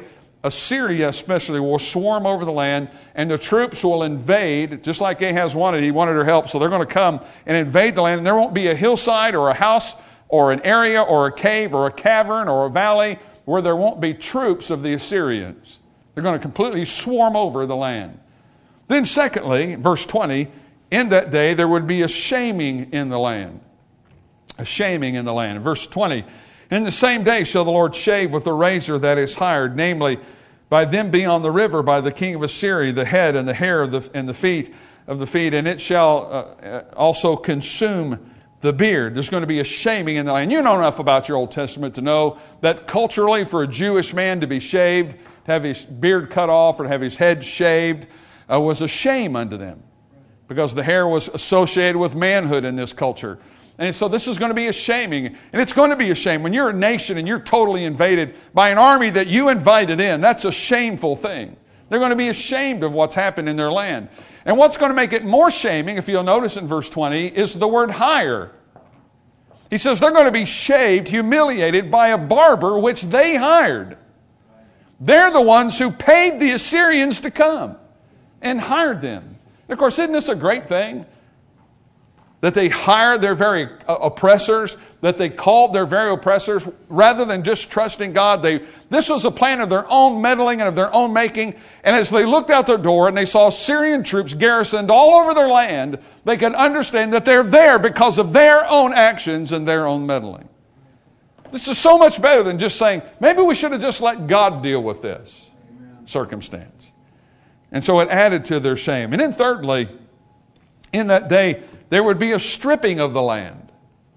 Assyria especially will swarm over the land, and the troops will invade, just like Ahaz wanted. He wanted her help, so they're going to come and invade the land, and there won't be a hillside or a house or an area or a cave or a cavern or a valley where there won't be troops of the Assyrians. They're going to completely swarm over the land. Then secondly, verse twenty, in that day there would be a shaming in the land. A shaming in the land. Verse twenty, in the same day shall the Lord shave with a razor that is hired, namely, by them being on the river, by the king of Assyria, the head and the hair of the, and the feet of the feet, and it shall uh, also consume the beard. There's going to be a shaming in the land. You know enough about your Old Testament to know that culturally for a Jewish man to be shaved, to have his beard cut off or to have his head shaved, uh, was a shame unto them, because the hair was associated with manhood in this culture. And so this is going to be a shaming. And it's going to be a shame. When you're a nation and you're totally invaded by an army that you invited in, that's a shameful thing. They're going to be ashamed of what's happened in their land. And what's going to make it more shaming, if you'll notice in verse twenty, is the word hire. He says they're going to be shaved, humiliated by a barber which they hired. They're the ones who paid the Assyrians to come and hired them. And of course, isn't this a great thing? That they hired their very uh, oppressors, that they called their very oppressors, rather than just trusting God. They, this was a plan of their own meddling and of their own making. And as they looked out their door and they saw Syrian troops garrisoned all over their land, they could understand that they're there because of their own actions and their own meddling. This is so much better than just saying, maybe we should have just let God deal with this Amen. Circumstance. And so it added to their shame. And then thirdly, in that day, there would be a stripping of the land,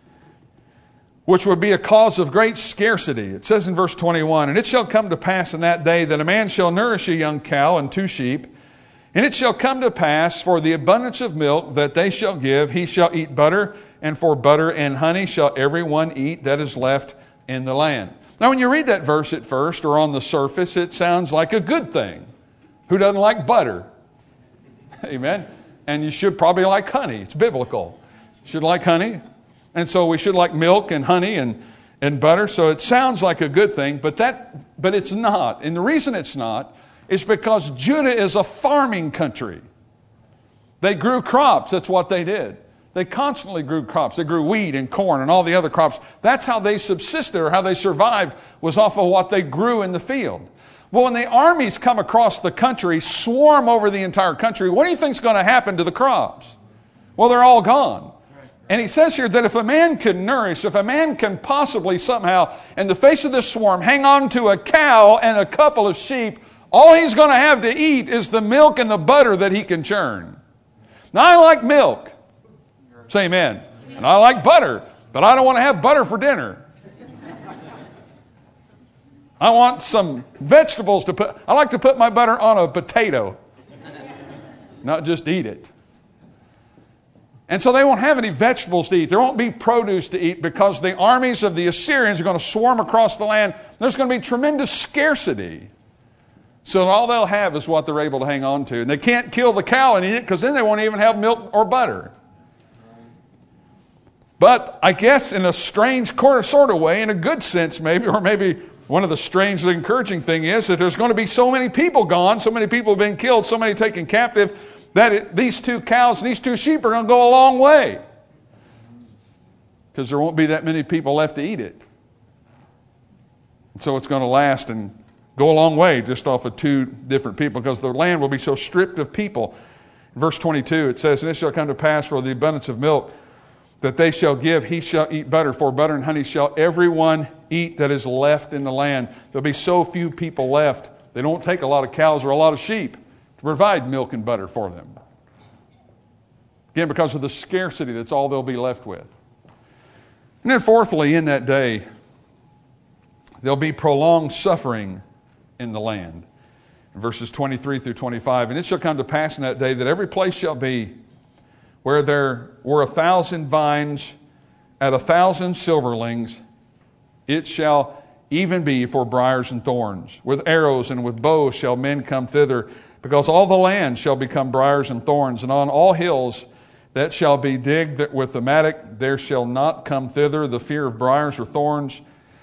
which would be a cause of great scarcity. It says in verse twenty-one, and it shall come to pass in that day that a man shall nourish a young cow and two sheep, and it shall come to pass for the abundance of milk that they shall give, he shall eat butter, and for butter and honey shall every one eat that is left in the land. Now when you read that verse at first, or on the surface, it sounds like a good thing. Who doesn't like butter? Amen. And you should probably like honey. It's biblical. You should like honey. And so we should like milk and honey and, and butter. So it sounds like a good thing, but that but it's not. And the reason it's not is because Judah is a farming country. They grew crops. That's what they did. They constantly grew crops. They grew wheat and corn and all the other crops. That's how they subsisted, or how they survived, was off of what they grew in the field. Well, when the armies come across the country, swarm over the entire country, what do you think is going to happen to the crops? Well, they're all gone. And he says here that if a man can nourish, if a man can possibly somehow, in the face of this swarm, hang on to a cow and a couple of sheep, all he's going to have to eat is the milk and the butter that he can churn. Now, I like milk. Say amen. And I like butter, but I don't want to have butter for dinner. I want some vegetables to put. I like to put my butter on a potato, not just eat it. And so they won't have any vegetables to eat. There won't be produce to eat because the armies of the Assyrians are going to swarm across the land. There's going to be tremendous scarcity. So all they'll have is what they're able to hang on to. And they can't kill the cow and eat it because then they won't even have milk or butter. But I guess in a strange sort of way, in a good sense maybe, or maybe one of the strangely encouraging thing is that there's going to be so many people gone, so many people have been killed, so many taken captive, that it, these two cows and these two sheep are going to go a long way. Because there won't be that many people left to eat it. And so it's going to last and go a long way just off of two different people, because the land will be so stripped of people. In verse twenty-two it says, and it shall come to pass for the abundance of milk that they shall give, he shall eat butter, for butter and honey shall everyone eat that is left in the land. There'll be so few people left. They don't take a lot of cows or a lot of sheep to provide milk and butter for them. Again, because of the scarcity, that's all they'll be left with. And then fourthly, in that day, there'll be prolonged suffering in the land. In verses twenty-three through twenty-five, and it shall come to pass in that day that every place shall be where there were a thousand vines at a thousand silverlings, it shall even be for briars and thorns. With arrows and with bows shall men come thither, because all the land shall become briars and thorns, and on all hills that shall be digged with the mattock, there shall not come thither the fear of briars or thorns.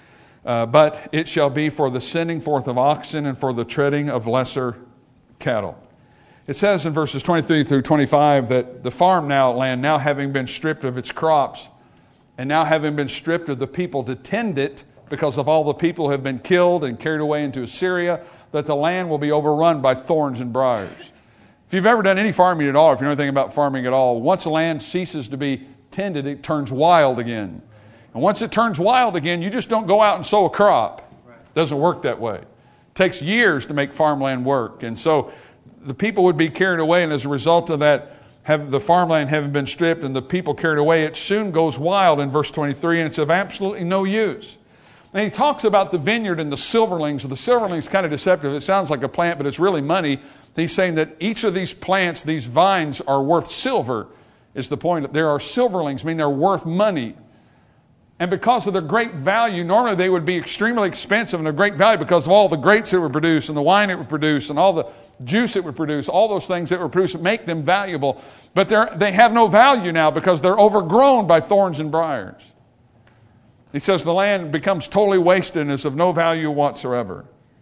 Uh, but it shall be for the sending forth of oxen and for the treading of lesser cattle. It says in verses twenty-three through twenty-five that the farm now land, now having been stripped of its crops, and now having been stripped of the people to tend it, because of all the people who have been killed and carried away into Assyria, that the land will be overrun by thorns and briars. If you've ever done any farming at all, if you know anything about farming at all, once the land ceases to be tended, it turns wild again. And once it turns wild again, you just don't go out and sow a crop. It doesn't work that way. It takes years to make farmland work. And so the people would be carried away, and as a result of that, have the farmland having been stripped and the people carried away, it soon goes wild in verse twenty-three, and it's of absolutely no use. And he talks about the vineyard and the silverlings. The silverlings is kind of deceptive. It sounds like a plant, but it's really money. He's saying that each of these plants, these vines, are worth silver, is the point. There are silverlings, I mean they're worth money. And because of their great value, normally they would be extremely expensive, and their great value because of all the grapes it would produce and the wine it would produce and all the juice it would produce, all those things it would produce make them valuable. But they're, they have no value now because they're overgrown by thorns and briars. He says the land becomes totally wasted and is of no value whatsoever.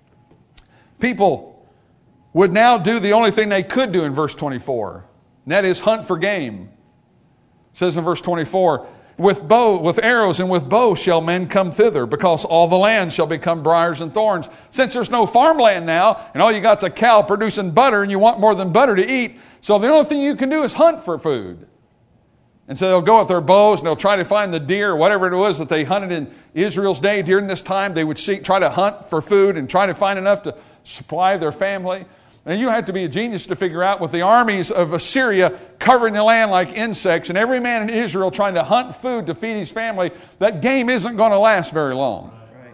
People would now do the only thing they could do in verse twenty-four, and that is hunt for game. It says in verse twenty-four, With bow, with arrows and with bow shall men come thither, because all the land shall become briars and thorns. Since there's no farmland now, and all you got's a cow producing butter, and you want more than butter to eat, so the only thing you can do is hunt for food. And so they'll go with their bows, and they'll try to find the deer, or whatever it was that they hunted in Israel's day during this time. They would seek, try to hunt for food and try to find enough to supply their family. And you have to be a genius to figure out, with the armies of Assyria covering the land like insects, and every man in Israel trying to hunt food to feed his family, that game isn't going to last very long.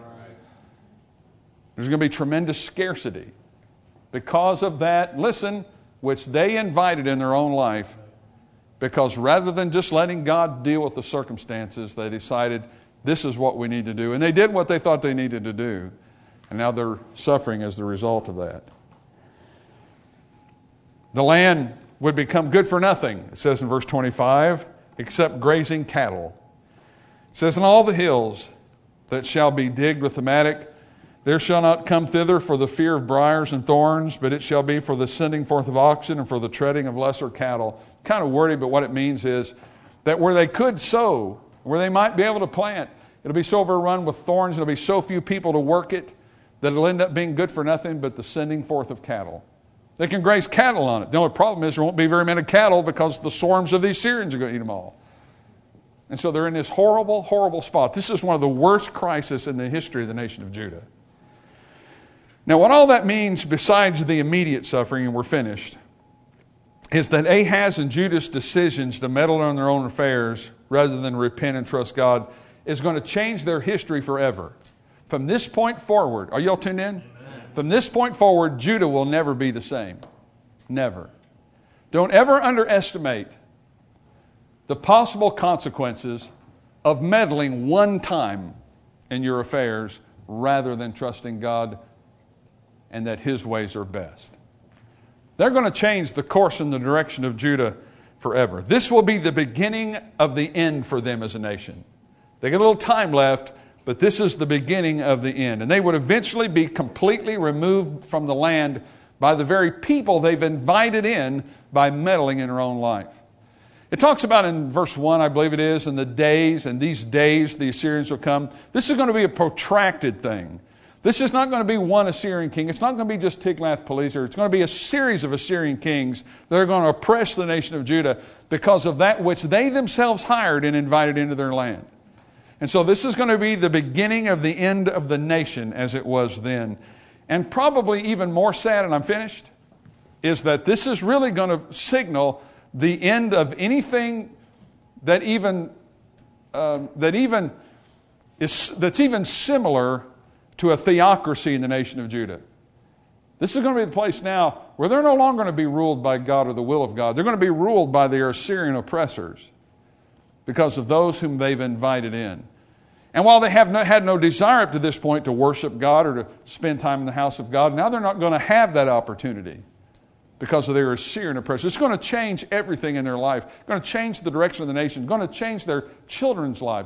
There's going to be tremendous scarcity. Because of that, listen, which they invited in their own life, because rather than just letting God deal with the circumstances, they decided this is what we need to do. And they did what they thought they needed to do. And now they're suffering as the result of that. The land would become good for nothing, it says in verse twenty-five, except grazing cattle. It says, in all the hills that shall be digged with the mattock, there shall not come thither for the fear of briars and thorns, but it shall be for the sending forth of oxen and for the treading of lesser cattle. Kind of wordy, but what it means is that where they could sow, where they might be able to plant, it'll be so overrun with thorns, there'll be so few people to work it, that it'll end up being good for nothing but the sending forth of cattle. They can graze cattle on it. The only problem is there won't be very many cattle because the swarms of the Assyrians are going to eat them all. And so they're in this horrible, horrible spot. This is one of the worst crises in the history of the nation of Judah. Now, what all that means, besides the immediate suffering, and we're finished, is that Ahaz and Judah's decisions to meddle in their own affairs rather than repent and trust God is going to change their history forever. From this point forward, are you all tuned in? Amen. From this point forward, Judah will never be the same. Never. Don't ever underestimate the possible consequences of meddling one time in your affairs rather than trusting God and that His ways are best. They're going to change the course and the direction of Judah forever. This will be the beginning of the end for them as a nation. They got a little time left, but this is the beginning of the end. And they would eventually be completely removed from the land by the very people they've invited in by meddling in their own life. It talks about in verse one, I believe it is, in the days, and these days the Assyrians will come. This is going to be a protracted thing. This is not going to be one Assyrian king. It's not going to be just Tiglath-Pileser. It's going to be a series of Assyrian kings that are going to oppress the nation of Judah because of that which they themselves hired and invited into their land. And so this is going to be the beginning of the end of the nation as it was then. And probably even more sad, and I'm finished, is that this is really going to signal the end of anything that even uh, that even is that's even similar to a theocracy in the nation of Judah. This is going to be the place now where they're no longer going to be ruled by God or the will of God. They're going to be ruled by their Assyrian oppressors because of those whom they've invited in. And while they have no, had no desire up to this point to worship God or to spend time in the house of God, now they're not going to have that opportunity because of their Assyrian oppressors. It's going to change everything in their life. It's going to change the direction of the nation. It's going to change their children's lives.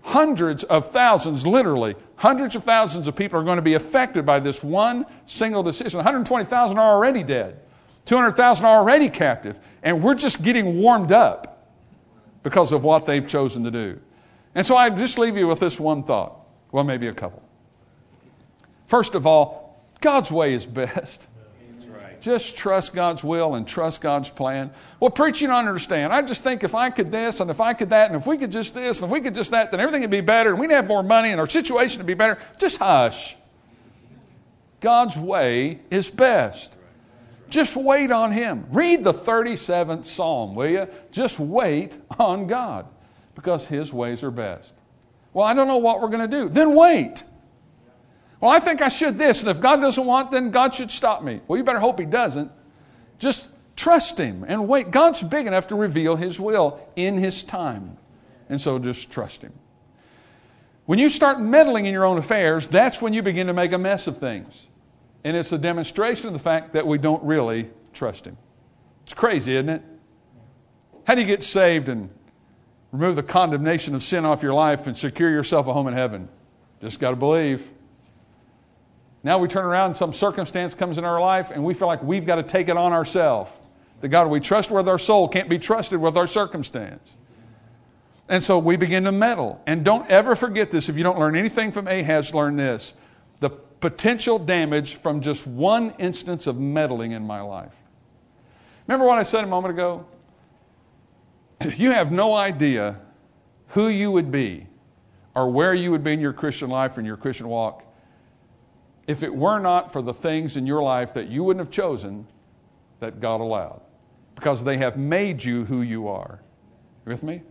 Hundreds of thousands, literally, hundreds of thousands of people are going to be affected by this one single decision. one hundred twenty thousand are already dead. two hundred thousand are already captive. And we're just getting warmed up because of what they've chosen to do. And so I just leave you with this one thought. Well, maybe a couple. First of all, God's way is best. Just trust God's will and trust God's plan. Well, preach, you don't understand. I just think if I could this and if I could that and if we could just this and if we could just that, then everything would be better and we'd have more money and our situation would be better. Just hush. God's way is best. Just wait on Him. Read the thirty-seventh Psalm, will you? Just wait on God because His ways are best. Well, I don't know what we're going to do. Then wait. Well, I think I should this, and if God doesn't want, then God should stop me. Well, you better hope He doesn't. Just trust Him and wait. God's big enough to reveal His will in His time. And so just trust Him. When you start meddling in your own affairs, that's when you begin to make a mess of things. And it's a demonstration of the fact that we don't really trust Him. It's crazy, isn't it? How do you get saved and remove the condemnation of sin off your life and secure yourself a home in heaven? Just got to believe. Now we turn around and some circumstance comes in our life and we feel like we've got to take it on ourselves. The God we trust with our soul can't be trusted with our circumstance. And so we begin to meddle. And don't ever forget this. If you don't learn anything from Ahaz, learn this. The potential damage from just one instance of meddling in my life. Remember what I said a moment ago? You have no idea who you would be or where you would be in your Christian life and your Christian walk if it were not for the things in your life that you wouldn't have chosen that God allowed. Because they have made you who you are. You with me?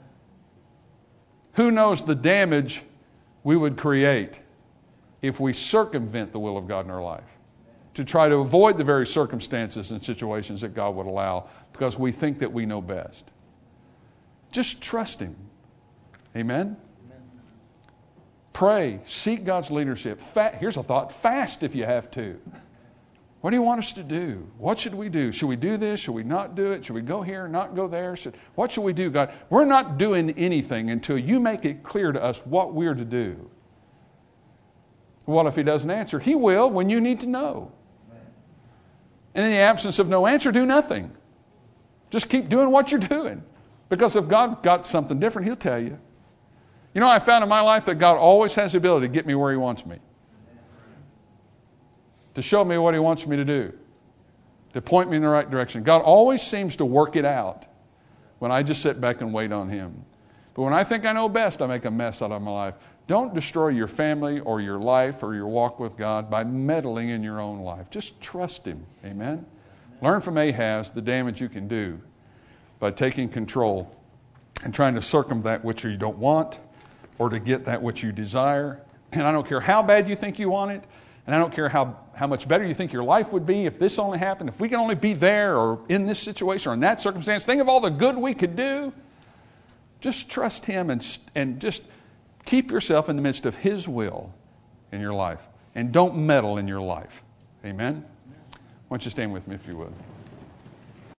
Who knows the damage we would create if we circumvent the will of God in our life? To try to avoid the very circumstances and situations that God would allow because we think that we know best. Just trust Him. Amen? Pray. Seek God's leadership. Fa- Here's a thought. Fast if you have to. What do you want us to do? What should we do? Should we do this? Should we not do it? Should we go here, not go there? Should, what should we do, God? We're not doing anything until you make it clear to us what we're to do. What if He doesn't answer? He will when you need to know. And in the absence of no answer, do nothing. Just keep doing what you're doing. Because if God got something different, He'll tell you. You know, I found in my life that God always has the ability to get me where He wants me. To show me what He wants me to do. To point me in the right direction. God always seems to work it out when I just sit back and wait on Him. But when I think I know best, I make a mess out of my life. Don't destroy your family or your life or your walk with God by meddling in your own life. Just trust Him. Amen? Learn from Ahaz the damage you can do by taking control and trying to circumvent that which you don't want or to get that which you desire. And I don't care how bad you think you want it, and I don't care how, how much better you think your life would be if this only happened, if we can only be there or in this situation or in that circumstance. Think of all the good we could do. Just trust Him and, and just keep yourself in the midst of His will in your life. And don't meddle in your life. Amen? Why don't you stand with me if you would.